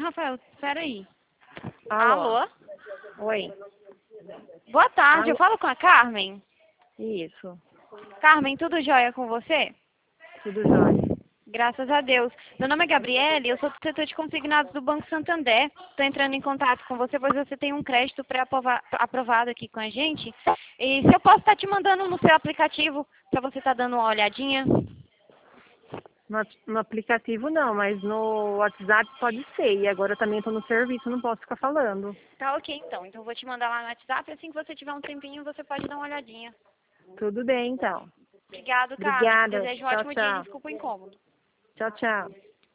Rafael, espera aí. Alô? Alô? Oi. Boa tarde, Alô? eu falo com a Carmen. Isso. Carmen, tudo jóia com você? Tudo jóia. Graças a Deus. Meu nome é Gabriele, eu sou do setor de consignados do Banco Santander. Estou entrando em contato com você, pois você tem um crédito pré-aprovado aqui com a gente. E se eu posso estar te mandando no seu aplicativo, para você estar dando uma olhadinha? No aplicativo não, mas no WhatsApp pode ser. E agora eu também estou no serviço, não posso ficar falando. Tá ok, então. Então eu vou te mandar lá no WhatsApp, assim que você tiver um tempinho, você pode dar uma olhadinha. Tudo bem, então. Obrigado, Carmen. Obrigada. Desejo um Tchau, ótimo dia e tchau. desculpa o incômodo. Tchau, tchau.